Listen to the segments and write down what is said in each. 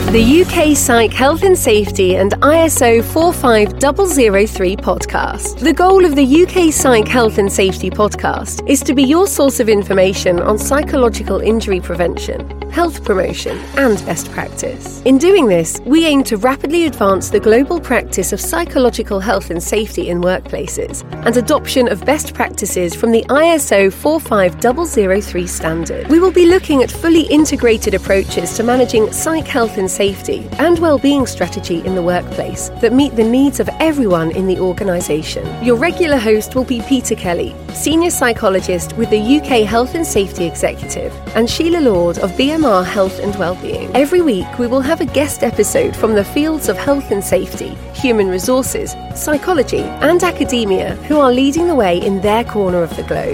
to the UK Psych Health and Safety and ISO 45003 podcast. The goal of the UK Psych Health and Safety podcast is to be your source of information on psychological injury prevention, health promotion, and best practice. In doing this, we aim to rapidly advance the global practice of psychological health and safety in workplaces and adoption of best practices from the ISO 45003 standard. We will be looking at fully integrated approaches to managing psych health and safety and well-being strategy in the workplace that meet the needs of everyone in the organisation. Your regular host will be Peter Kelly, Senior Psychologist with the UK Health and Safety Executive, and Sheila Lord of BMR Health and Wellbeing. Every week we will have a guest episode from the fields of health and safety, human resources, psychology and academia who are leading the way in their corner of the globe.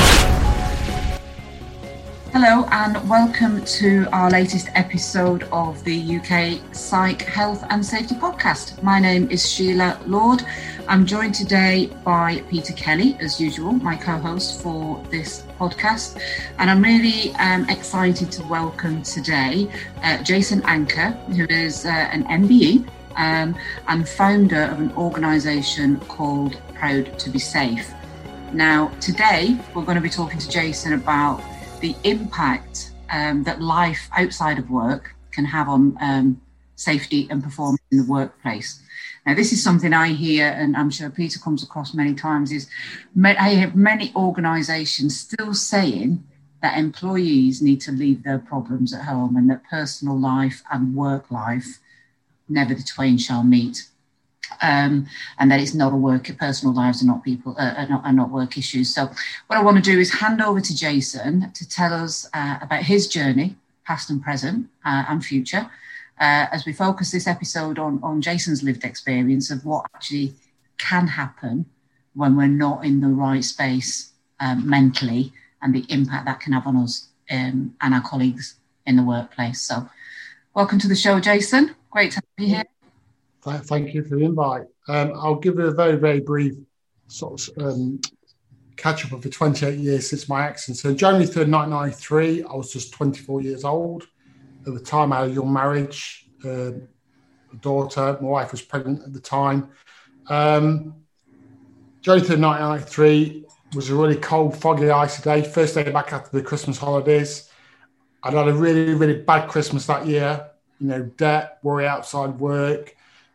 Hello and welcome to our latest episode of the UK Psych Health and Safety podcast. My name is Sheila Lord. I'm joined today by Peter Kelly, as usual, my co-host for this podcast. And I'm really excited to welcome today Jason Anker, who is an MBE and founder of an organisation called Proud to be Safe. Now, today we're going to be talking to Jason about the impact that life outside of work can have on safety and performance in the workplace. Now, this is something I hear, and I'm sure Peter comes across many times, is I have many organisations still saying that employees need to leave their problems at home and that personal life and work life, never the twain shall meet. And that it's not a work, personal lives are not people, are not work issues. So what I want to do is hand over to Jason to tell us about his journey, past and present and future, as we focus this episode on Jason's lived experience of what actually can happen when we're not in the right space mentally, and the impact that can have on us and our colleagues in the workplace. So welcome to the show, Jason. Great to have you here. Thank you for the invite. I'll give a very, very brief sort of catch up of the 28 years since my accident. So January 3rd, 1993, I was just 24 years old. At the time, I had a young marriage, a daughter. My wife was pregnant at the time. January 3rd, 1993 was a really cold, foggy, icy day. First day back after the Christmas holidays. I'd had a really, really bad Christmas that year. You know, debt, worry outside work.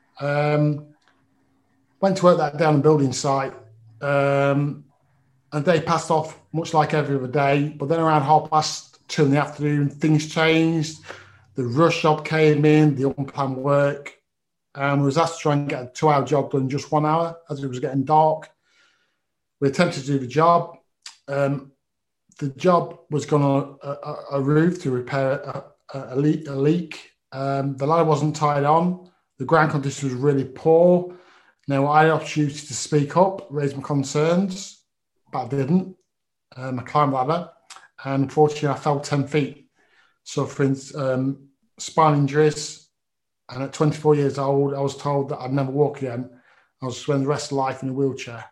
Went to work that day on the building site. And the day passed off much like every other day. But then around 2:30 in the afternoon, things changed. The rush job came in, the unplanned work. We was asked to try and get a 2-hour job done in just 1 hour as it was getting dark. We attempted to do the job. The job was going on a roof to repair a leak. The ladder wasn't tied on. The ground condition was really poor. Now, I had the opportunity to speak up, raise my concerns, but I didn't. I climbed the ladder, and unfortunately, I fell 10 feet, suffering spine injuries. And at 24 years old, I was told that I'd never walk again. I was spending the rest of life in a wheelchair.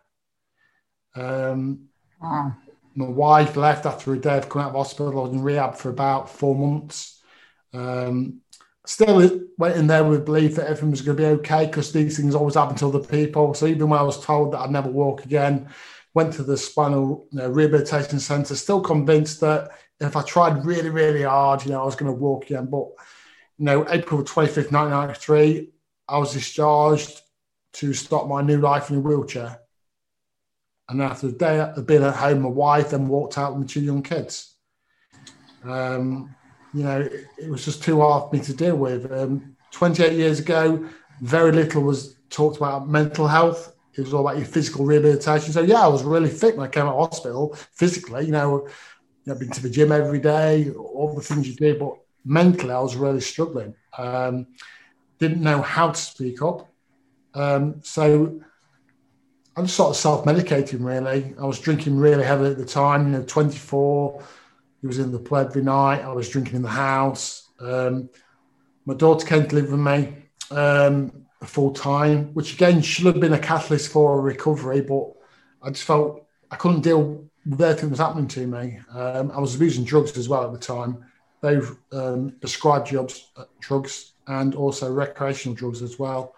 My wife left after a day of coming out of hospital. I was in rehab for about 4 months. Still went in there with belief that everything was going to be okay, because these things always happen to other people. So even when I was told that I'd never walk again, went to the spinal rehabilitation centre, still convinced that if I tried really, really hard, I was going to walk again. But, April 25th, 1993, I was discharged to start my new life in a wheelchair. And after a day of being at home, my wife then walked out with my 2 young kids. It was just too hard for me to deal with. 28 years ago, very little was talked about mental health. It was all about your physical rehabilitation. So, I was really fit when I came out of hospital, physically. I've been to the gym every day, all the things you do. But mentally, I was really struggling. Didn't know how to speak up. So I was sort of self-medicating, really. I was drinking really heavily at the time, 24. He was in the pub every night. I was drinking in the house. My daughter came to live with me full time, which again should have been a catalyst for a recovery, but I just felt I couldn't deal with everything that was happening to me. I was abusing drugs as well at the time. They prescribed drugs and also recreational drugs as well.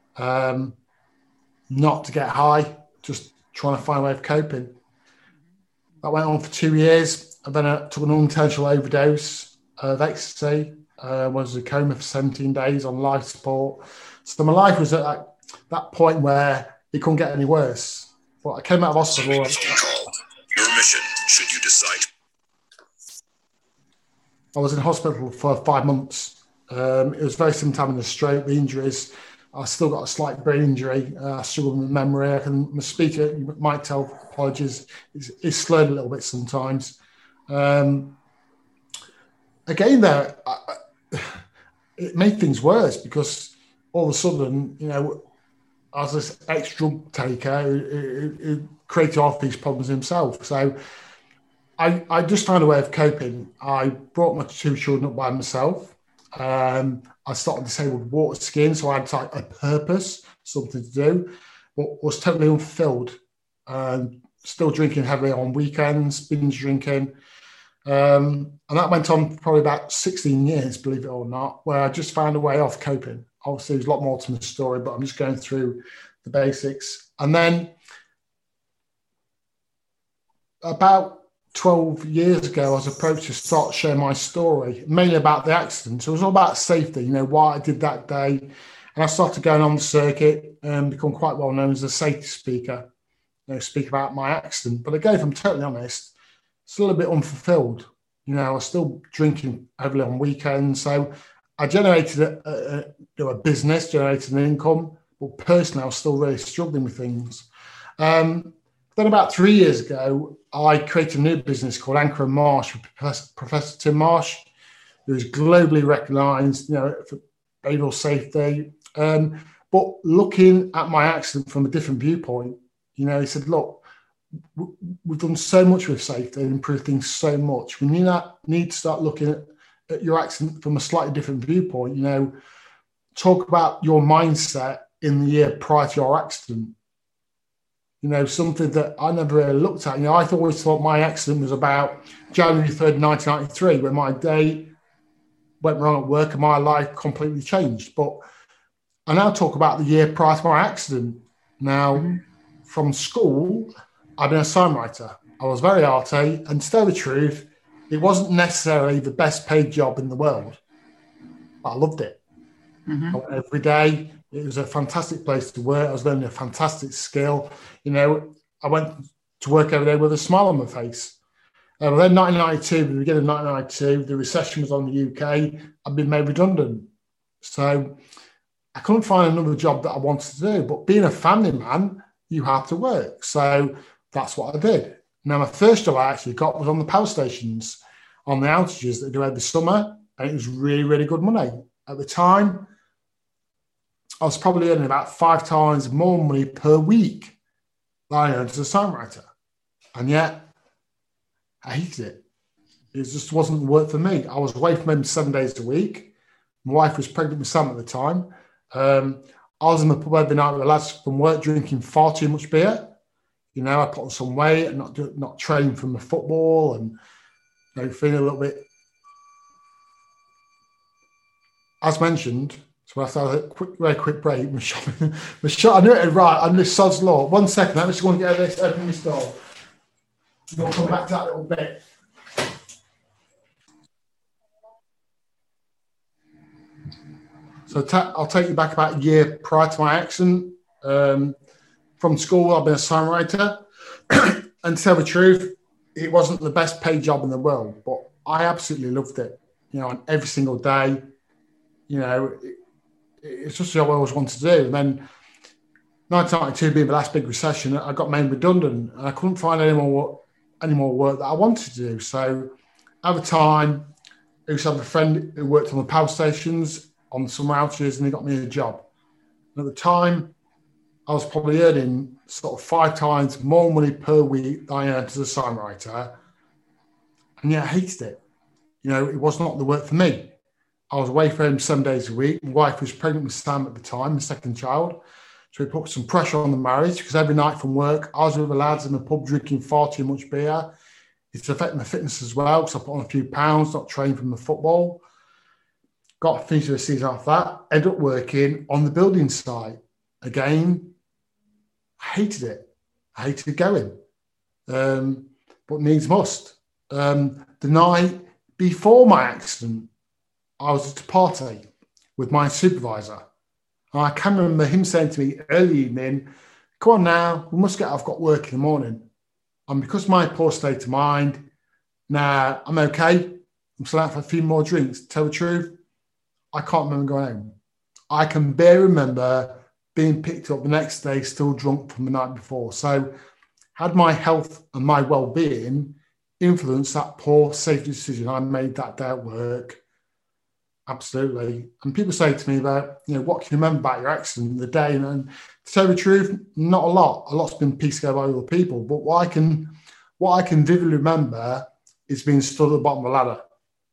Not to get high, just trying to find a way of coping. That went on for 2 years. And then I took an unintentional overdose of ecstasy. Was in a coma for 17 days on life support. So my life was at that point where it couldn't get any worse. But I came out of hospital. Your mission, should you decide. I was in hospital for 5 months. It was very similar to having a stroke, the injuries. I still got a slight brain injury. I struggle with memory. My speaker, you might tell, apologies, is slurred a little bit sometimes. Again, though, it made things worse because all of a sudden, as this ex-drug taker, it created all these problems himself. So I just found a way of coping. I brought my 2 children up by myself. I started disabled water skiing, so I had a purpose, something to do, but was totally unfulfilled. Still drinking heavily on weekends, binge drinking. And that went on for probably about 16 years, believe it or not, where I just found a way of coping. Obviously, there's a lot more to my story, but I'm just going through the basics. And then about 12 years ago, I was approached to start sharing my story, mainly about the accident. So it was all about safety, what I did that day. And I started going on the circuit and become quite well known as a safety speaker, speak about my accident. But again, if I'm totally honest, still a bit unfulfilled. I was still drinking heavily on weekends. So I generated a business, generated an income, but personally, I was still really struggling with things. Then about 3 years ago, I created a new business called Anchor and Marsh with Professor Tim Marsh, who is globally recognised, for behavioural safety. But looking at my accident from a different viewpoint, he said, look, we've done so much with safety and improved things so much. We need to start looking at your accident from a slightly different viewpoint. Talk about your mindset in the year prior to your accident. Something that I never really looked at. I always thought my accident was about January 3rd, 1993, when my day went wrong at work and my life completely changed. But I now talk about the year prior to my accident. Now, from school, I've been a sign writer. I was very arty, and to tell the truth, it wasn't necessarily the best paid job in the world, but I loved it. I went every day. It was a fantastic place to work. I was learning a fantastic skill. I went to work every day with a smile on my face. Then 1992, the beginning of 1992, the recession was on the UK. I'd been made redundant. So I couldn't find another job that I wanted to do. But being a family man, you have to work. So that's what I did. Now, my first job I actually got was on the power stations, on the outages that they do every summer. And it was really, really good money. At the time, I was probably earning about 5 times more money per week than I earned as a songwriter. And yet, I hated it. It just wasn't work for me. I was away from him 7 days a week. My wife was pregnant with Sam at the time. I was in the pub every night with the lads from work drinking far too much beer. I put on some weight and not training from the football and feeling a little bit. As mentioned, so after a very quick break, I knew it right. I'm this sod's law. 1 second, I just want to get this, open this door. We'll come back to that little bit. So I'll take you back about a year prior to my accident. From school, I've been a songwriter. And to tell the truth, it wasn't the best paid job in the world, but I absolutely loved it. And every single day, it's just what I always wanted to do. And then 1992 being the last big recession, I got made redundant and I couldn't find any more work that I wanted to do. So at the time, I used to have a friend who worked on the power stations on the summer outages and he got me a job. And at the time, I was probably earning sort of 5 times more money per week than I earned as a songwriter. And yeah, I hated it. It was not the work for me. I was away from him 7 days a week. My wife was pregnant with Sam at the time, the second child. So we put some pressure on the marriage because every night from work, I was with the lads in the pub drinking far too much beer. It's affecting my fitness as well because I put on a few pounds, not trained from the football. got finished the season off that, ended up working on the building site. Again, I hated it. I hated going. But needs must. The night before my accident, I was at a party with my supervisor. And I can remember him saying to me early evening, come on now, I've got work in the morning. And because of my poor state of mind, nah, I'm okay. I'm still out for a few more drinks. To tell the truth, I can't remember going home. I can barely remember being picked up the next day still drunk from the night before. So had my health and my well-being influenced that poor safety decision I made that day at work? Absolutely. And people say to me about, what can you remember about your accident, the day? And to tell the truth, not a lot. A lot's been pieced together by other people. But what I can vividly remember is being stood at the bottom of the ladder.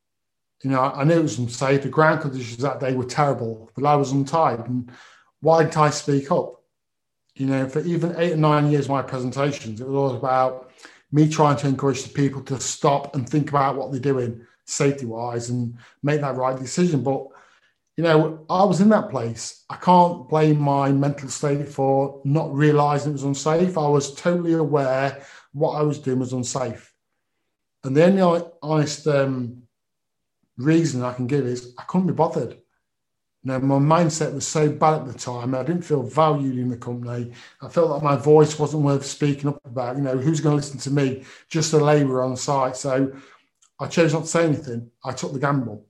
I knew it was unsafe. The ground conditions that day were terrible. The ladder was untied. And why didn't I speak up? For even 8 or 9 years of my presentations, it was all about me trying to encourage the people to stop and think about what they're doing safety-wise and make that right decision. But, I was in that place. I can't blame my mental state for not realising it was unsafe. I was totally aware what I was doing was unsafe. And the only honest reason I can give is I couldn't be bothered. My mindset was so bad at the time. I didn't feel valued in the company. I felt like my voice wasn't worth speaking up about. Who's going to listen to me? Just a labourer on site. So I chose not to say anything. I took the gamble.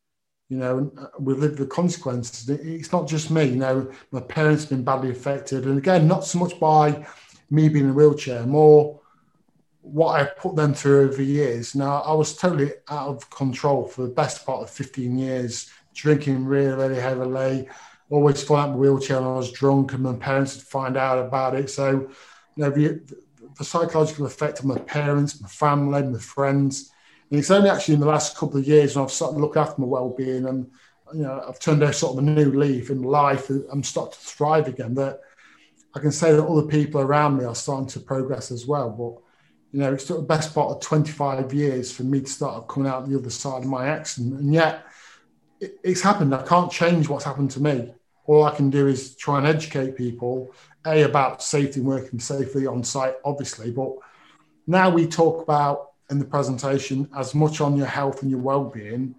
And we lived the consequences. It's not just me. My parents have been badly affected. And again, not so much by me being in a wheelchair, more what I put them through over the years. Now, I was totally out of control for the best part of 15 years, drinking really, really heavily, always falling out of my wheelchair when I was drunk, and my parents would find out about it. So, the psychological effect of my parents, my family, my friends. And it's only actually in the last couple of years when I've started to look after my well-being and, I've turned a sort of a new leaf in life. I'm starting to thrive again, that I can say that other people around me are starting to progress as well. But, it's took the best part of 25 years for me to start coming out the other side of my accident. And yet, it's happened. I can't change what's happened to me. All I can do is try and educate people, about safety and working safely on site, obviously. But now we talk about in the presentation as much on your health and your well-being.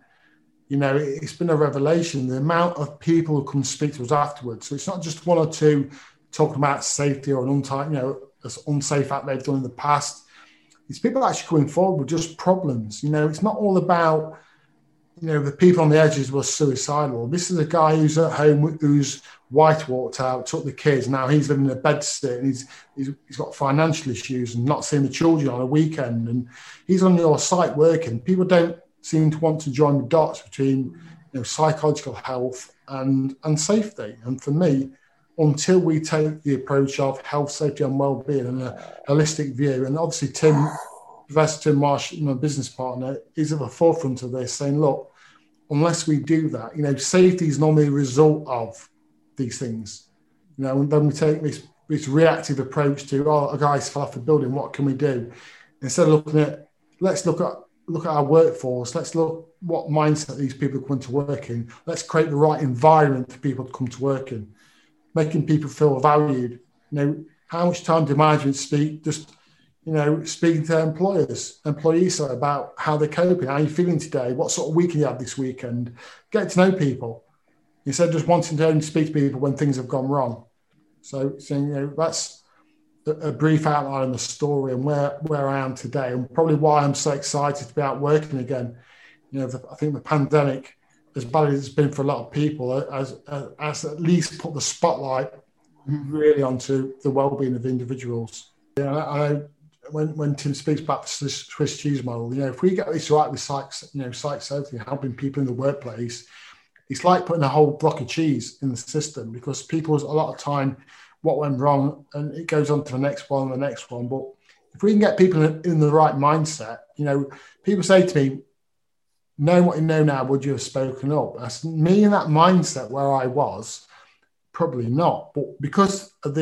It's been a revelation, the amount of people who come speak to us afterwards. So it's not just one or two talking about safety or an unsafe act they've done in the past. It's people actually coming forward with just problems. It's not all about the people on the edges were suicidal. This is a guy who's at home, whose wife walked out, took the kids. Now he's living in a bedsit and he's got financial issues and not seeing the children on a weekend. And he's on your site working. People don't seem to want to join the dots between psychological health and safety. And for me, until we take the approach of health, safety and well-being and a holistic view, and obviously Professor Tim Marsh, my business partner, is at the forefront of this, saying, look, unless we do that, safety is normally a result of these things. And then we take this reactive approach to, a guy's fell off a building, what can we do? Instead of looking at, let's look at our workforce, let's look what mindset these people come to work in. Let's create the right environment for people to come to work in, making people feel valued. How much time do management speak? Just speaking to employees about how they're coping, how you're feeling today, what sort of weekend you had this weekend, get to know people instead of just wanting to only speak to people when things have gone wrong. So that's a brief outline of the story and where I am today, and probably why I'm so excited to be out working again. I think the pandemic, as bad as it's been for a lot of people, has at least put the spotlight really onto the well-being of individuals. When Tim speaks about the Swiss cheese model, if we get this right with site safety, helping people in the workplace, it's like putting a whole block of cheese in the system, because people, a lot of time, what went wrong, and it goes on to the next one and the next one. But if we can get people in the right mindset, people say to me, knowing what you know now, would you have spoken up? That's me in that mindset where I was, probably not. But because of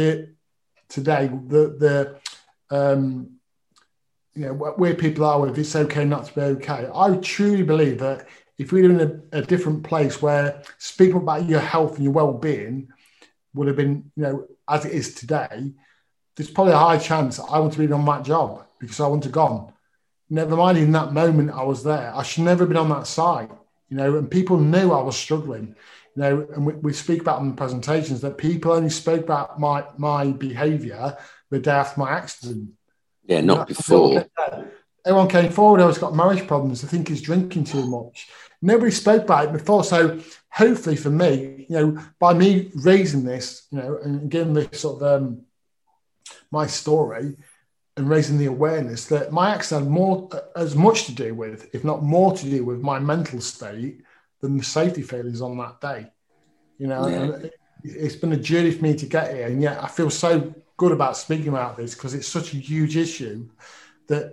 where people are with it's okay not to be okay, I truly believe that if we were in a different place where speaking about your health and your well-being would have been, as it is today, there's probably a high chance I wouldn't have been on that job because I wouldn't have gone. Never mind, in that moment I was there. I should never have been on that site, and people knew I was struggling, and we speak about in the presentations that people only spoke about my behaviour the day after my accident. Yeah, not before. Everyone came forward, I was got marriage problems, I think he's drinking too much. Nobody spoke about it before. So hopefully for me, by me raising this, and giving this sort of my story and raising the awareness that my accident had as much to do with, if not more to do with my mental state than the safety failures on that day. And it's been a journey for me to get here. And yet I feel so good about speaking about this because it's such a huge issue that,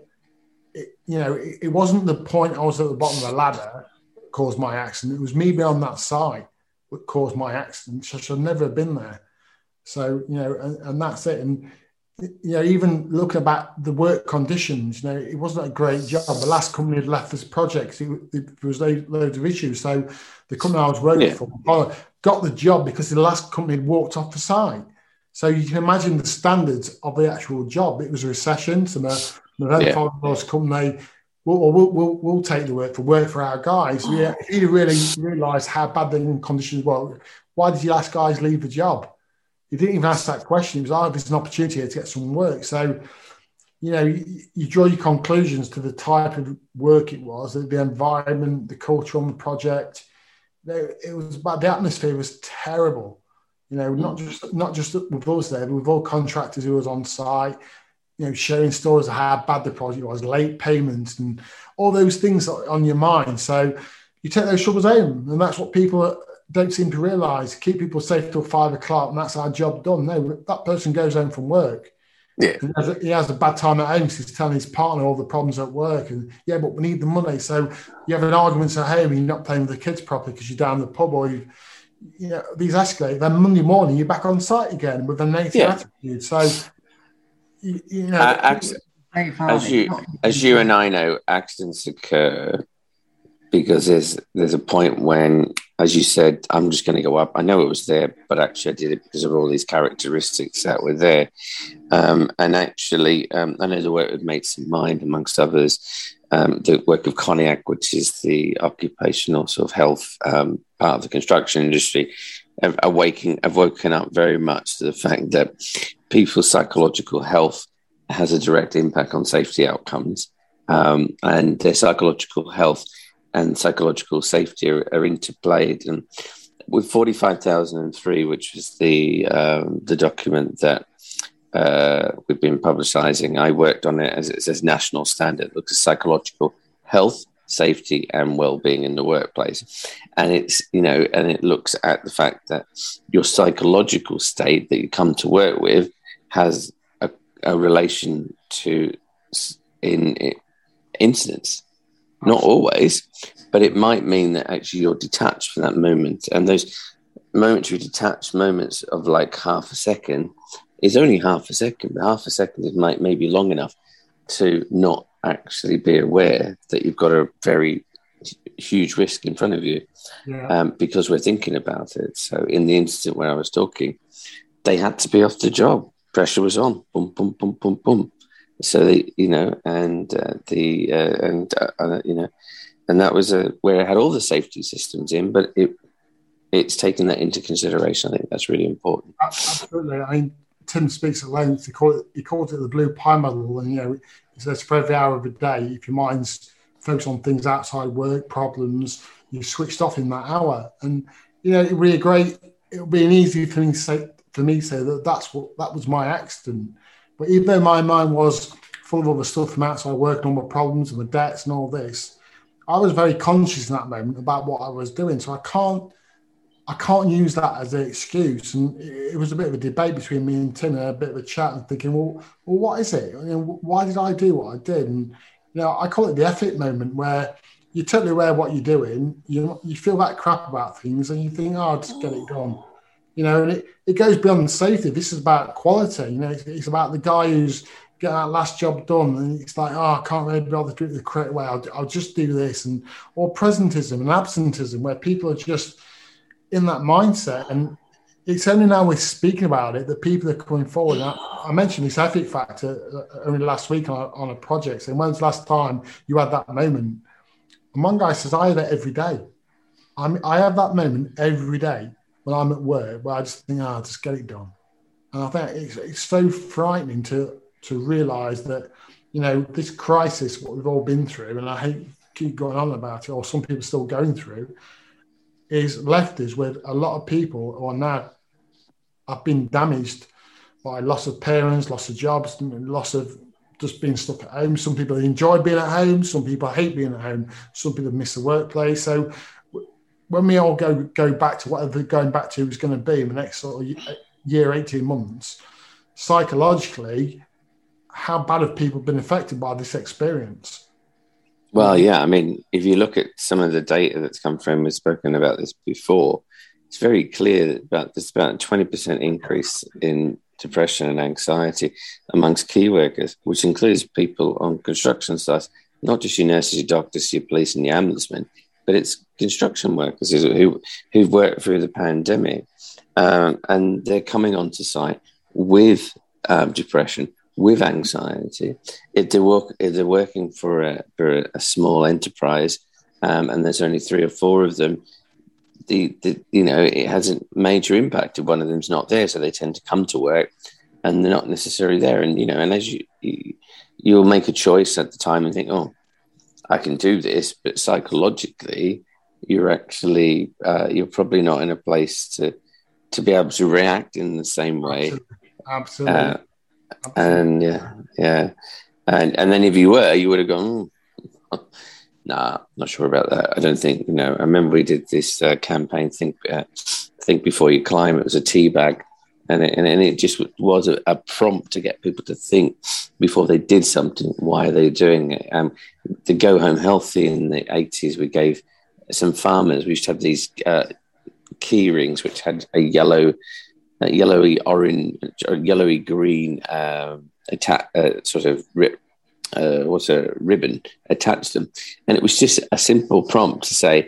it wasn't the point I was at the bottom of the ladder that caused my accident. It was me being on that side that caused my accident. So I should never have been there. So, and that's it. And, even looking about the work conditions, it wasn't a great job. The last company had left this project. There was loads of issues. So the company I was working for got the job because the last company had walked off the site. So you can imagine the standards of the actual job. It was a recession. So the company, we'll take the work for our guys. Yeah, if you really realised how bad the conditions were, why did your last guys leave the job? You didn't even ask that question. It was, there's an opportunity here to get some work. So, you draw your conclusions to the type of work it was, the environment, the culture on the project. It was about the atmosphere was terrible. Not just with us there, but with all contractors who was on site. Sharing stories of how bad the project was, late payments, and all those things on your mind. So you take those troubles home, and that's what people don't seem to realise. Keep people safe till 5 o'clock, and that's our job done. No, that person goes home from work. Yeah, he has a bad time at home because he's telling his partner all the problems at work, and but we need the money. So you have an argument at home, and you're not playing with the kids properly because you're down the pub, or these escalate. Then Monday morning you're back on site again with a negative attitude. So. As you and I know, accidents occur because there's a point when, as you said, I'm just going to go up. I know it was there, but actually I did it because of all these characteristics that were there. And actually, I know the work with Mates in Mind, amongst others, the work of CONIAC, which is the occupational sort of health part of the construction industry, have woken up very much to the fact that people's psychological health has a direct impact on safety outcomes, and their psychological health and psychological safety are interplayed. And with 45,003, which was the document that we've been publicising, I worked on it as it says national standard, looks at psychological health, safety and well-being in the workplace, and it's and it looks at the fact that your psychological state that you come to work with has a relation to incidents. Not always, but it might mean that actually you're detached from that moment, and those momentary detached moments of like half a second is only half a second, but half a second is maybe long enough to not actually be aware that you've got a very huge risk in front of you, because we're thinking about it. So in the incident where I was talking, they had to be off the job. Pressure was on. Boom, boom, boom, boom, boom. So they, and that was where it had all the safety systems in, but it's taken that into consideration. I think that's really important. Absolutely. I mean, Tim speaks at length. He calls it the blue pie model, and he says for every hour of the day, if your mind's focused on things outside work, problems, you switched off in that hour. And it would be a great. It would be an easy thing to say that that was my accident. But even though my mind was full of other stuff from outside work and all my problems and my debts and all this, I was very conscious in that moment about what I was doing. So I can't use that as an excuse. And it was a bit of a debate between me and Tim, and a bit of a chat, and thinking, well, what is it? Why did I do what I did? And I call it the effort moment, where you're totally aware of what you're doing. You feel that crap about things, and you think, I'll just get it done. And it goes beyond safety. This is about quality. It's about the guy who's get that last job done, and it's like, I can't really bother to do it the correct way. I'll just do this, or presentism and absentism, where people are just in that mindset. And it's only now we're speaking about it that people are coming forward. And I mentioned this ethic factor only last week on a project. So when's the last time you had that moment? And one guy says, I have it every day. I have that moment every day when I'm at work where I just think, just get it done. And I think it's so frightening to realise that, this crisis, what we've all been through, and I hate to keep going on about it, or some people still going through, is left us with a lot of people who are now have been damaged by loss of parents, loss of jobs, loss of just being stuck at home. Some people enjoy being at home. Some people hate being at home. Some people miss the workplace. So when we all go back to whatever going back to is going to be in the next sort of year, 18 months, psychologically, how bad have people been affected by this experience? Well, yeah, I mean, if you look at some of the data that's come from, we've spoken about this before, it's very clear that there's about a 20% increase in depression and anxiety amongst key workers, which includes people on construction sites, not just your nurses, your doctors, your police and your ambulance men, but it's construction workers who've worked through the pandemic, and they're coming onto site with depression, with anxiety. If they're working for a small enterprise, and there's only 3 or 4 of them, it has a major impact if one of them's not there. So they tend to come to work, and they're not necessarily there. And and as you'll make a choice at the time and think, I can do this, but psychologically, you're actually you're probably not in a place to be able to react in the same way. Absolutely. And yeah. And then if you were, you would have gone, nah, not sure about that. I don't think, I remember we did this campaign, Think Before You Climb. It was a tea bag. And it just was a prompt to get people to think before they did something, why are they doing it? The Go Home Healthy in the 80s, we gave some farmers, we used to have these key rings which had a yellowy orange or yellowy green ribbon attached to them. And it was just a simple prompt to say,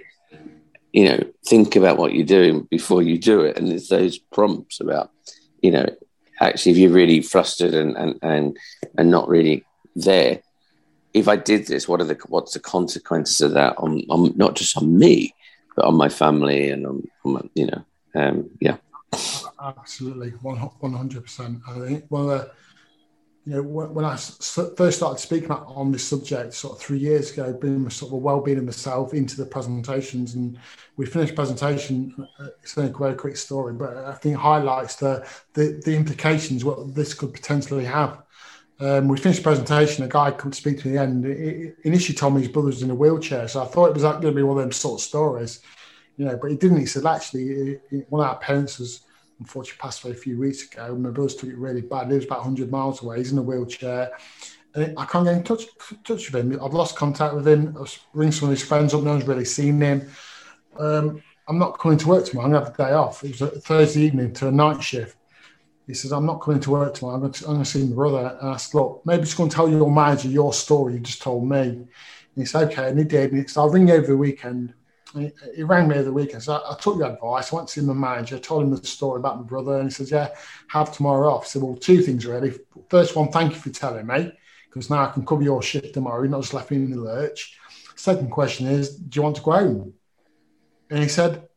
think about what you're doing before you do it. And it's those prompts about, actually, if you're really flustered and not really there, if I did this, what's the consequences of that on not just on me, but on my family and on yeah. Absolutely, 100%. I think one of the, when I first started speaking on this subject, sort of 3 years ago, bringing sort of well-being of myself into the presentations, and we finished presentation. It's a very quick story, but I think it highlights the implications what this could potentially have. We finished the presentation. A guy couldn't speak to the end. He initially told me his brother was in a wheelchair, so I thought it was going to be one of them sort of stories, but he didn't. He said, actually, one of our parents was unfortunately passed away a few weeks ago. My brother's took it really bad. He was about 100 miles away. He's in a wheelchair. And I can't get in touch with him. I've lost contact with him. I was ringing some of his friends up. No one's really seen him. I'm not coming to work tomorrow. I'm going to have the day off. It was a Thursday evening to a night shift. He says, I'm not coming to work tomorrow. I'm going to see my brother. And I said, look, maybe just going to tell your manager your story you just told me. And he said, okay. And he did. And he said, I'll ring you over the weekend. He rang me over the weekend. So I took your advice. I went to see my manager, told him the story about my brother, and he says, yeah, have tomorrow off. I said, well, 2 things really. First one, thank you for telling me, because now I can cover your shift tomorrow. You're not just left me in the lurch. Second question is, do you want to go home? And he said,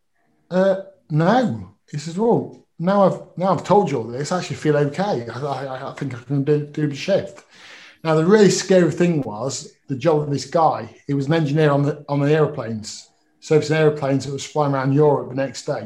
no. He says, well, now I've told you all this, I actually feel okay. I think I can do the shift. Now, the really scary thing was the job of this guy. He was an engineer on the aeroplanes. Servicing aeroplanes that was flying around Europe the next day.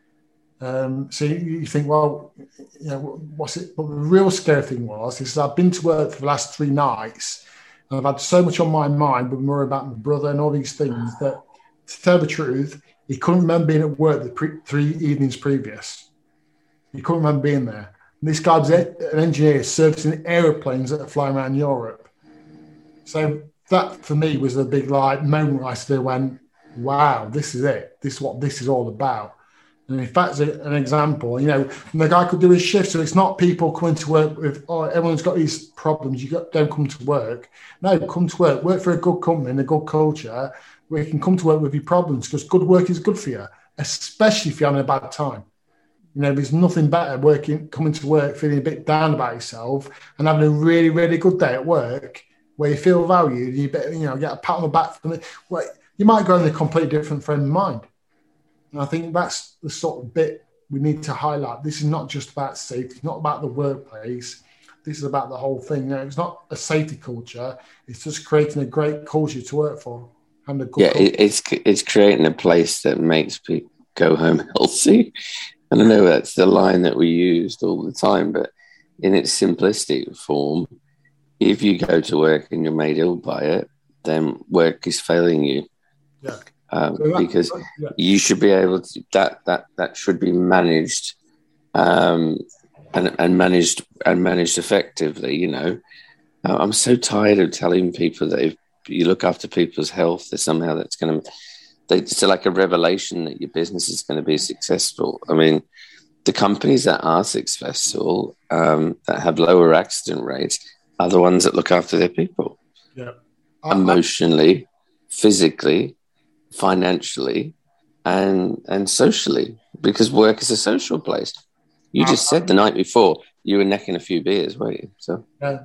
So you think, well, what's it? But the real scary thing is I've been to work for the last 3 nights, and I've had so much on my mind, but more about my brother and all these things that, to tell the truth, he couldn't remember being at work the 3 evenings previous. He couldn't remember being there. And this guy was an engineer servicing aeroplanes that are flying around Europe. So that, for me, was a big moment where I still went, wow, this is it. This is what this is all about. And if that's an example, the guy could do his shift. So it's not people coming to work with, everyone's got these problems. Don't come to work. No, come to work for a good company and a good culture where you can come to work with your problems, because good work is good for you, especially if you're having a bad time. There's nothing better coming to work, feeling a bit down about yourself and having a really, really good day at work where you feel valued. You get a pat on the back from it. Well, you might go in a completely different frame of mind. And I think that's the sort of bit we need to highlight. This is not just about safety. It's not about the workplace. This is about the whole thing. It's not a safety culture. It's just creating a great culture to work for. And it's creating a place that makes people go home healthy. And I know that's the line that we used all the time, but in its simplistic form, if you go to work and you're made ill by it, then work is failing you. Yeah. Because you should be able to that should be managed and managed effectively. I'm so tired of telling people that if you look after people's health, that somehow that's going to. It's like a revelation that your business is going to be successful. I mean, the companies that are successful that have lower accident rates are the ones that look after their people. Yeah. Emotionally, physically, financially, and socially, because work is a social place. You just said the night before you were necking a few beers, weren't you? So and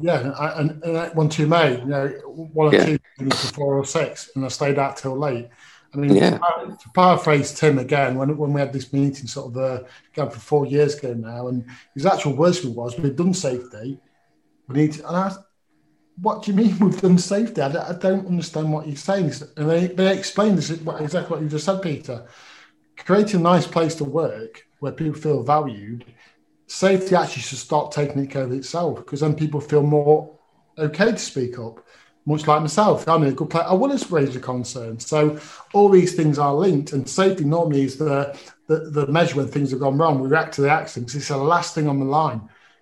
that one too May, one or two to 4 or 6, and I stayed out till late. I mean, to paraphrase Tim again, when we had this meeting sort of again for 4 years ago now, and his actual words was, "We've done safety. We need to." And I asked, "What do you mean we've done safety? I don't understand what you're saying." And they explained this exactly what you just said, Peter. Creating a nice place to work where people feel valued. Safety actually should start taking care of itself, because then people feel more okay to speak up. Much like myself, I'm in a good place. I want to raise a concern. So all these things are linked, and safety normally is the measure when things have gone wrong. We react to the accidents. It's the last thing on the line.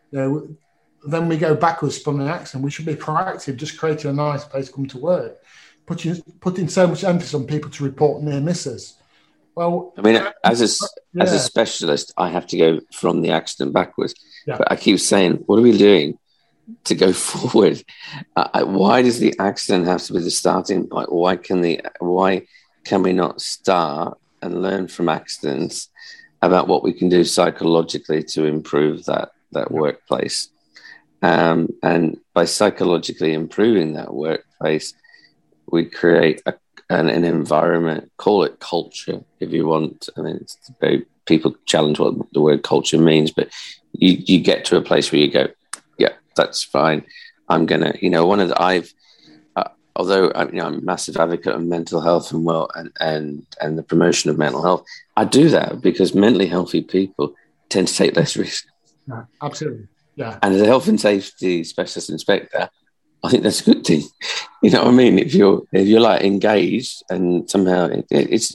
Then we go backwards from an accident. We should be proactive, just creating a nice place to come to work. Putting so much emphasis on people to report near misses. Well, I mean, as a specialist, I have to go from the accident backwards. Yeah. But I keep saying, what are we doing to go forward? Why does the accident have to be the starting point? Why can we not start and learn from accidents about what we can do psychologically to improve that workplace? And by psychologically improving that workplace, we create an environment, call it culture if you want. I mean, people challenge what the word culture means, but you get to a place where you go, yeah, that's fine. I'm going to, although I'm a massive advocate of mental health and the promotion of mental health, I do that because mentally healthy people tend to take less risk. Yeah, absolutely. Yeah. And as a health and safety specialist inspector, I think that's a good thing. You know what I mean? If you're like engaged and somehow it's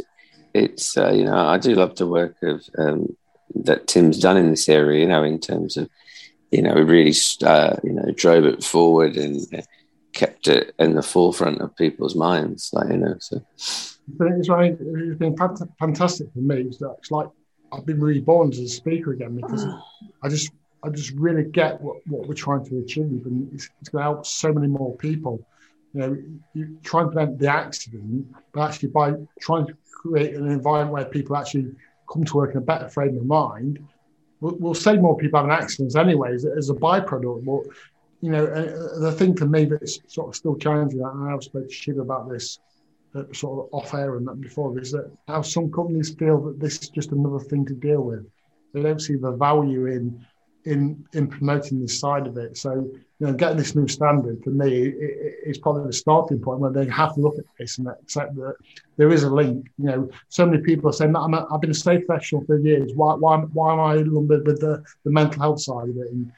I do love the work of that Tim's done in this area. In terms of really drove it forward and kept it in the forefront of people's minds. So. But it's been fantastic for me. It's like I've been reborn as a speaker again, because I just really get what we're trying to achieve, and it's going to help so many more people. You try and prevent the accident, but actually by trying to create an environment where people actually come to work in a better frame of mind, we'll save more people having accidents anyways as a byproduct. But the thing for me that's sort of still challenging, and I've spoken to Shiva about this sort of off air and that before, is that how some companies feel that this is just another thing to deal with. They don't see the value in promoting this side of it. So, getting this new standard for me is probably the starting point where they have to look at this and accept that there is a link. So many people are saying that I've been a state professional for years. Why am I lumbered with the mental health side of it? And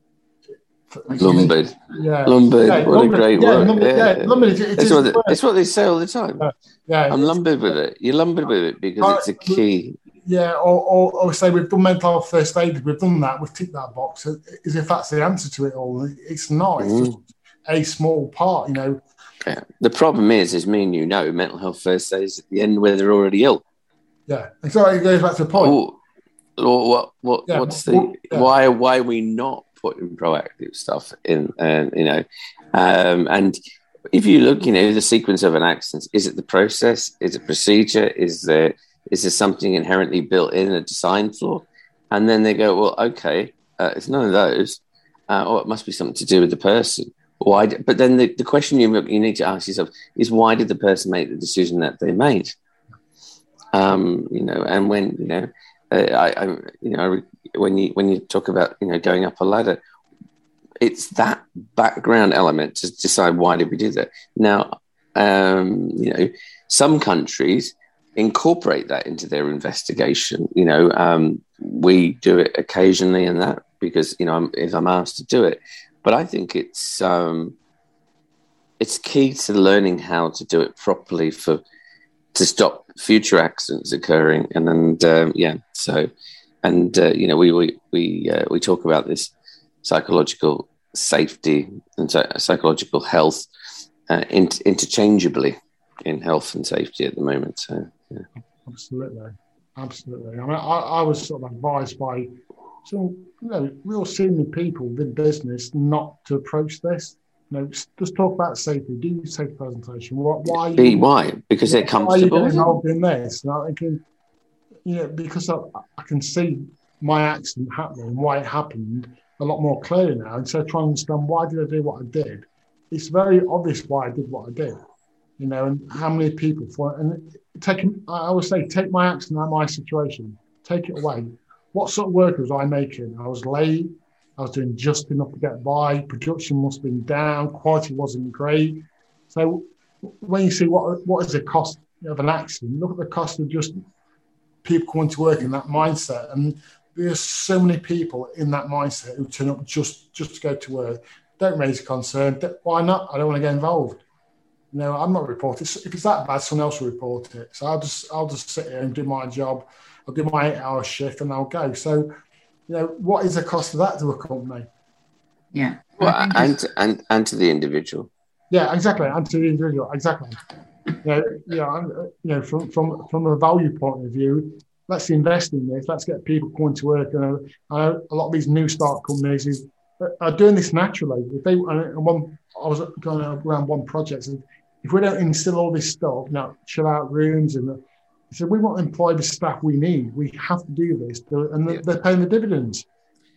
lumbered. Yeah. Lumbered. Yeah, what lumbered, a great word. Lumbered. It's what they say all the time. I'm lumbered with it. You're lumbered with it because it's a key. Yeah, or say we've done mental health first aid, we've done that, we've ticked that box, as if that's the answer to it all. It's not. It's just a small part, Yeah. The problem is me and mental health first aid is at the end where they're already ill. Yeah, and so it goes back to the point. Why are we not putting proactive stuff in? And and if you look, the sequence of an accident, is it the process? Is it procedure? Is there something inherently built in, a design flaw? And then they go, well, okay, it's none of those. It must be something to do with the person. Why? But then the question you need to ask yourself is, why did the person make the decision that they made? And when when you talk about going up a ladder, it's that background element to decide why did we do that. Now, some countries incorporate that into their investigation. We do it occasionally, and that because if I'm asked to do it. But I think it's key to learning how to do it properly to stop future accidents occurring. And then we talk about this psychological safety and psychological health interchangeably in health and safety at the moment. So yeah. Absolutely. I mean, I was sort of advised by some real senior people within business not to approach this. Just talk about safety. Do your safety presentation. Why? Because they're comfortable. Why are you getting involved in this? And I'm thinking, because I can see my accident happening, why it happened a lot more clearly now. And so trying to understand why did I do what I did. It's very obvious why I did what I did. And how many people I always say, take my accident out of my situation. Take it away. What sort of work was I making? I was late. I was doing just enough to get by. Production must have been down. Quality wasn't great. So when you see what is the cost of an accident, look at the cost of just people coming to work in that mindset. And there's so many people in that mindset who turn up just to go to work. Don't raise a concern. Why not? I don't want to get involved. I'm not reporting. If it's that bad, someone else will report it. So I'll just sit here and do my job. I'll do my 8-hour shift and I'll go. So, what is the cost of that to a company? Yeah. Well, and to the individual. Yeah, exactly. And to the individual, exactly. From a value point of view, let's invest in this. Let's get people coming to work. And a lot of these new start companies are doing this naturally. I was going around one project, and if we don't instill all this stuff, chill out rooms, and so we want to employ the staff we need. We have to do this, and they're paying the dividends.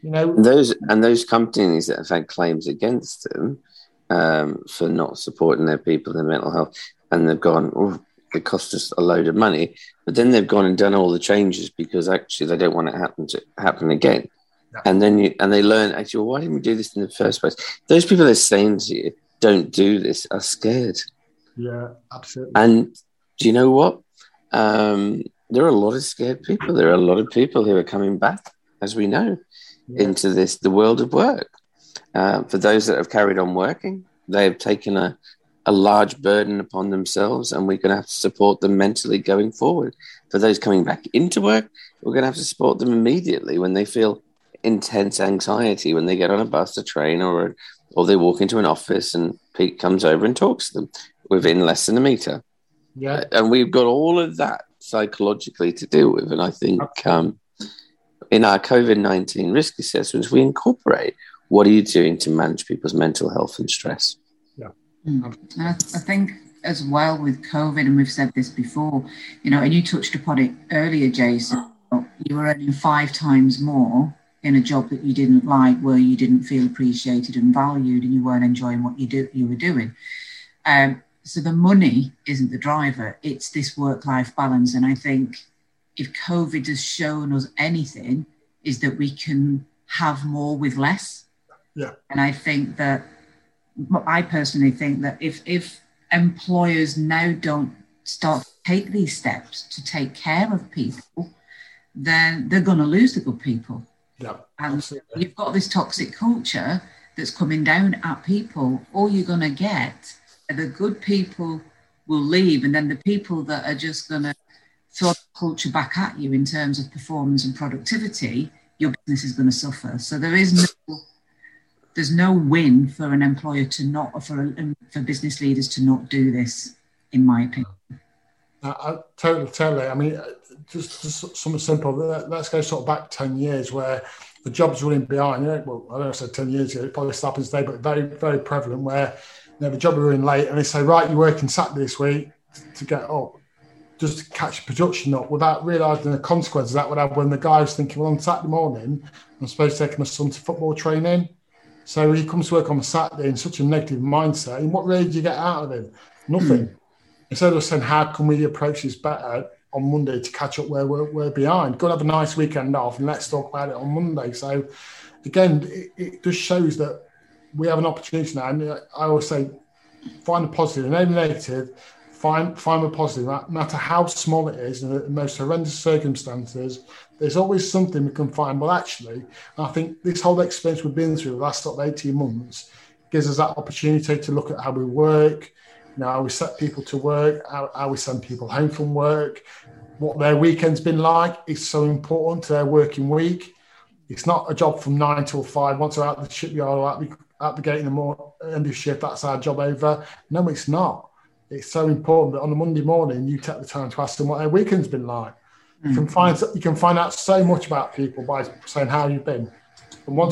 Those companies that have had claims against them for not supporting their people, their mental health, and they've gone, it cost us a load of money, but then they've gone and done all the changes because actually they don't want it to happen again. Yeah. And then they learn, actually, why didn't we do this in the first place? Those people that are saying to you, don't do this, are scared. Yeah, absolutely. And do you know what? There are a lot of scared people. There are a lot of people who are coming back, as we know, into the world of work. For those that have carried on working, they have taken a large burden upon themselves, and we're going to have to support them mentally going forward. For those coming back into work, we're going to have to support them immediately when they feel intense anxiety, when they get on a bus, a train, or they walk into an office and Pete comes over and talks to them within less than a metre. Yeah. And we've got all of that psychologically to deal with. And I think in our COVID-19 risk assessments, we incorporate what are you doing to manage people's mental health and stress. Yeah. I think as well with COVID, and we've said this before, and you touched upon it earlier, Jason, you were earning 5 times more in a job that you didn't like, where you didn't feel appreciated and valued, and you weren't enjoying what you were doing. So the money isn't the driver, it's this work-life balance. And I think if COVID has shown us anything, is that we can have more with less. Yeah. And I personally think that if employers now don't start to take these steps to take care of people, then they're going to lose the good people. Yeah, and absolutely. You've got this toxic culture that's coming down at people. All you're going to get are the good people will leave, and then the people that are just going to throw the culture back at you in terms of performance and productivity, your business is going to suffer. So there's no win for an employer to not, or for business leaders to not do this, in my opinion. Totally. I mean, just something simple. Let's go sort of back 10 years where the job's running behind. Well, I don't know if I said 10 years ago, it probably still happens today, but very, very prevalent where the job are running late and they say, right, you're working Saturday this week to get up, just to catch production up without realising the consequences that would have when the guy was thinking, well, on Saturday morning, I'm supposed to take my son to football training. So he comes to work on a Saturday in such a negative mindset. And what really do you get out of him? Nothing. Instead of saying, how can we approach this better on Monday to catch up where we're behind? Go and have a nice weekend off and let's talk about it on Monday. So, again, it just shows that we have an opportunity now. And I always say, find the positive and any negative, find the positive. No matter how small it is, in the most horrendous circumstances, there's always something we can find. Well, actually, I think this whole experience we've been through the last sort of 18 months gives us that opportunity to look at how we work, how we set people to work, how we send people home from work, what their weekend's been like is so important to their working week. It's not a job from 9 till 5. Once they're out the shipyard or out the gate in the end of shift, that's our job over. No, it's not. It's so important that on a Monday morning, you take the time to ask them what their weekend's been like. You can find out so much about people by saying how you've been. And once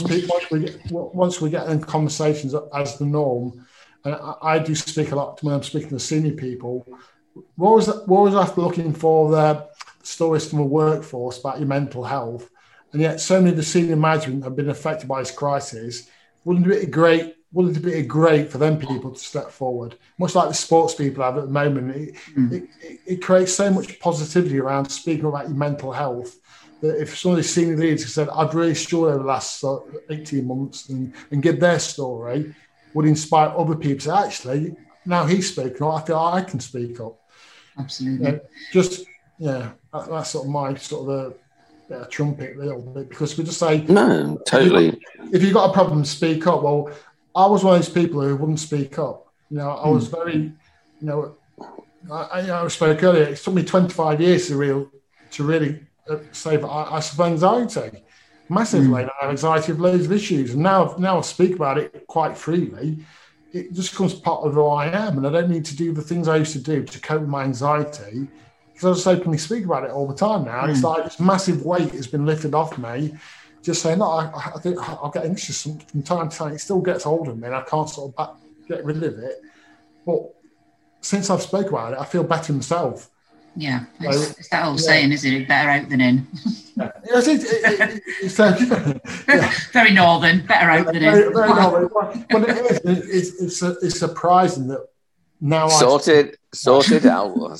we get in conversations as the norm, and I do speak a lot when I'm speaking to senior people, what was after looking for the stories from the workforce about your mental health, and yet so many of the senior management have been affected by this crisis. Wouldn't it be great for them people to step forward, much like the sports people have at the moment? It creates so much positivity around speaking about your mental health that if some of the senior leaders have said, I've really struggled over the last 18 months and give their story, would inspire other people to say, actually, now he's speaking up, I feel I can speak up. Absolutely. That's sort of my sort of trumpet a little bit, because we just say, no, totally. If you've got a problem, speak up. Well, I was one of those people who wouldn't speak up. I was very, I spoke earlier. It took me 25 years to really say that I suffer anxiety, massively. I have anxiety of loads of issues, and now I speak about it quite freely. It just becomes part of who I am, and I don't need to do the things I used to do to cope with my anxiety, because I just openly speak about it all the time now. And it's like this massive weight has been lifted off me. Just saying, no, I think I'll get anxious from time to time. It still gets hold of me, and I can't sort of get rid of it. But since I've spoken about it, I feel better myself. Yeah, it's that old saying, isn't it? Better out than in. It's very northern. Better out than in. Very northern. But it's surprising that now sorted out.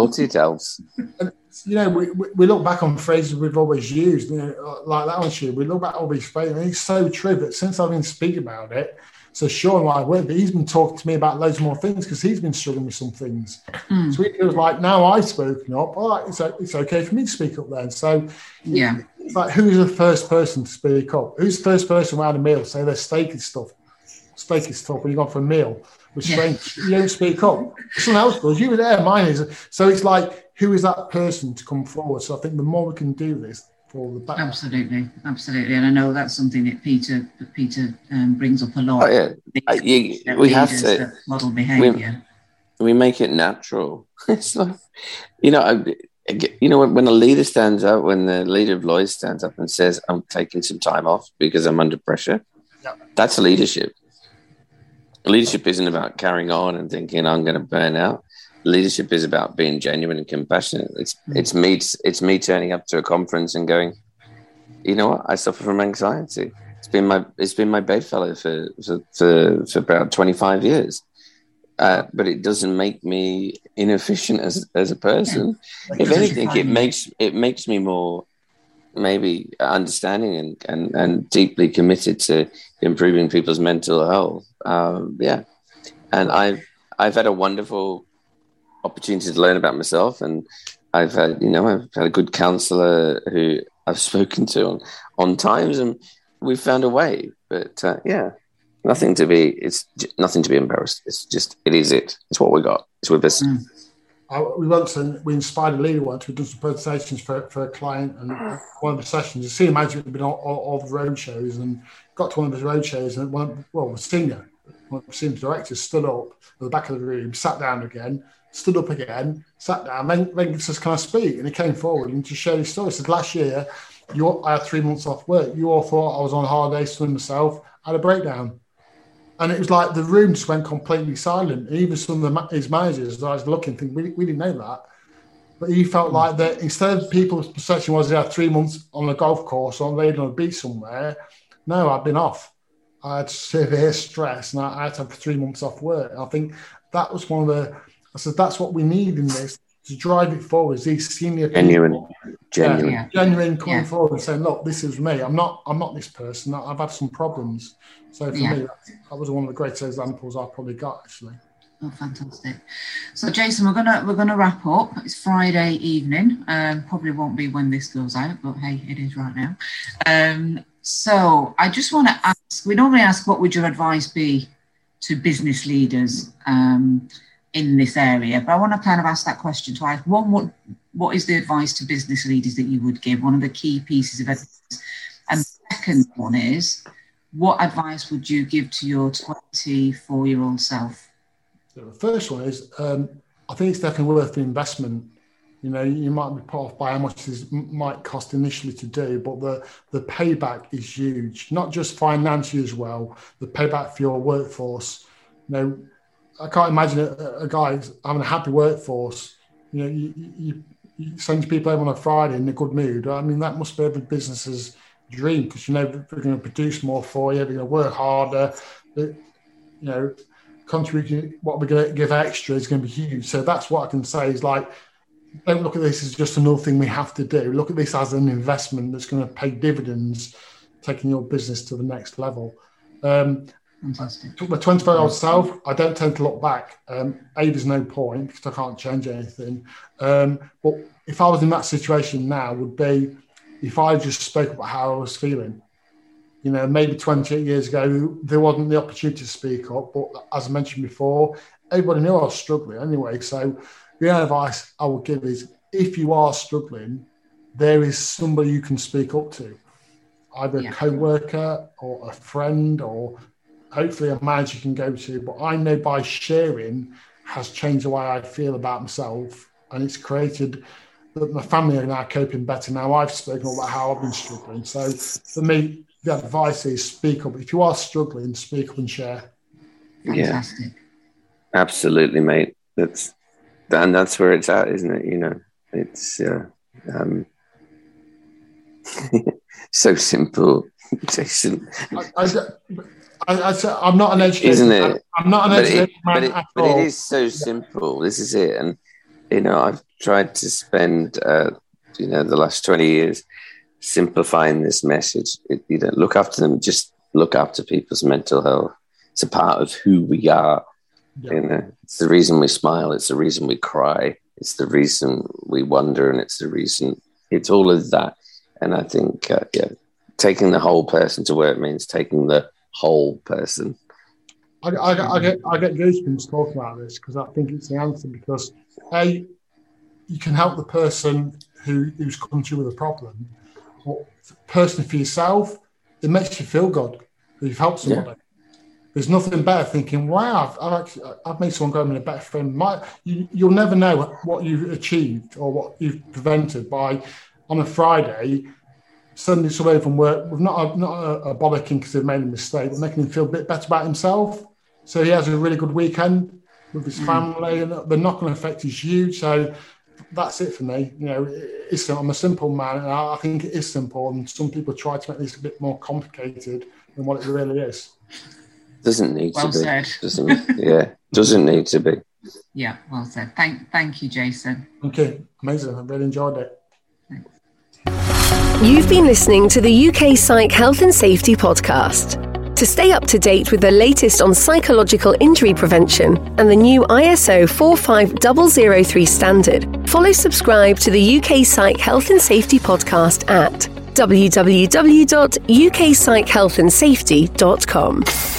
And, we look back on phrases we've always used, like that one, Stu. We look back at all these phrases, and it's so true that since I've been speaking about it, so Sean, but he's been talking to me about loads more things because he's been struggling with some things. So it feels like now I've spoken up, all right, it's okay for me to speak up then. So it's like, who's the first person to speak up? Who's the first person around a meal to say there's steak is tough when you go for a meal with strangers? You don't speak up. Someone else does. You were there, mine is. So it's like, who is that person to come forward? So I think the more we can do this, for the better. Absolutely. And I know that's something that Peter brings up a lot. Oh, yeah. We have to model behaviour. We make it natural. It's like, when a leader stands up, when the leader of Lloyds stands up and says, I'm taking some time off because I'm under pressure, that's leadership. Leadership isn't about carrying on and thinking I'm going to burn out. Leadership is about being genuine and compassionate. It's me turning up to a conference and going, you know what? I suffer from anxiety. It's been my bedfellow for about 25 years. But it doesn't make me inefficient as a person. If anything, it makes me more maybe understanding and deeply committed to improving people's mental health. And I've had a wonderful opportunity to learn about myself, and I've had a good counsellor who I've spoken to on times, and we've found a way. But nothing to be embarrassed. It's what we got. It's with us. We inspired a leader once. We've done some presentations for a client, and one of the sessions, the senior management had been on all the road shows, and got to one of the road shows, and one of the senior directors stood up at the back of the room, sat down again, stood up again, sat down, then says, can I speak? And he came forward and just shared his story. He said, last year, I had 3 months off work. You all thought I was on holiday, sunning myself. I had a breakdown. And it was like the room just went completely silent. Even some of his managers, I was looking, thinking, we didn't know that. But he felt like that instead of people's perception was he had 3 months on a golf course or laid on a beach somewhere, no, I'd been off. I had severe stress and I had to have 3 months off work. I think that was one of I said, that's what we need in this to drive it forward. These senior people, genuine coming forward and saying, look, this is me. I'm not this person. I've had some problems. So for me, that was one of the greatest examples I've probably got, actually. Oh, fantastic. So, Jason, we're gonna wrap up. It's Friday evening. Probably won't be when this goes out, but hey, it is right now. So I just want to ask, we normally ask, what would your advice be to business leaders in this area? But I want to kind of ask that question twice. One, what is the advice to business leaders that you would give? One of the key pieces of advice. And the second one is, what advice would you give to your 24-year-old self? So the first one is, I think it's definitely worth the investment. You know, you might be put off by how much this might cost initially to do, but the payback is huge, not just financially as well, the payback for your workforce. You know, I can't imagine a guy having a happy workforce. You know, you send people home on a Friday in a good mood. I mean, that must be every business's dream, because you know they're going to produce more for you, they're going to work harder. You know, contributing what we're going to give extra is going to be huge. So that's what I can say is, like, don't look at this as just another thing we have to do. Look at this as an investment that's going to pay dividends, taking your business to the next level. Fantastic. My 24-year-old self, I don't tend to look back. There's no point because I can't change anything. But if I was in that situation now, would be if I just spoke about how I was feeling. You know, maybe 28 years ago, there wasn't the opportunity to speak up. But as I mentioned before, everybody knew I was struggling anyway. So the only advice I would give is, if you are struggling, there is somebody you can speak up to, either a co-worker or a friend, or hopefully a manager you can go to. But I know by sharing has changed the way I feel about myself, and it's created that my family are now coping better. Now I've spoken about how I've been struggling. So for me, the advice is speak up. If you are struggling, speak up and share. Fantastic. Yeah, absolutely, mate. That's where it's at, isn't it? You know, it's so simple, Jason. I'm not an educator, isn't it? I'm not an educator man at all. But it is so simple. This is it. And you know, I've tried to spend the last 20 years simplifying this message. You know, look after them. Just look after people's mental health. It's a part of who we are. Yeah. You know, it's the reason we smile. It's the reason we cry. It's the reason we wonder, and it's the reason. It's all of that. And I think, taking the whole person to work means taking the whole person. I get goosebumps talking about this, because I think it's the answer. Because you can help the person who's come to you with a problem, but personally for yourself, it makes you feel good that you've helped somebody. Yeah. There's nothing better thinking, wow, I've made someone go in a better frame. You'll never know what you've achieved or what you've prevented by, on a Friday, sending someone from work with not a bollocking because they've made a mistake, but making him feel a bit better about himself. So he has a really good weekend with his family, and the knock-on effect is huge. So that's it for me. You know, I'm a simple man, and I think it is simple. And some people try to make this a bit more complicated than what it really is. Doesn't need well to be. Said. Doesn't need to be. Yeah, well said. Thank you, Jason. Okay, amazing. I really enjoyed it. Thanks. You've been listening to the UK Psych Health and Safety Podcast. To stay up to date with the latest on psychological injury prevention and the new ISO 45003 standard, subscribe to the UK Psych Health and Safety Podcast at www.ukpsychealthandsafety.com.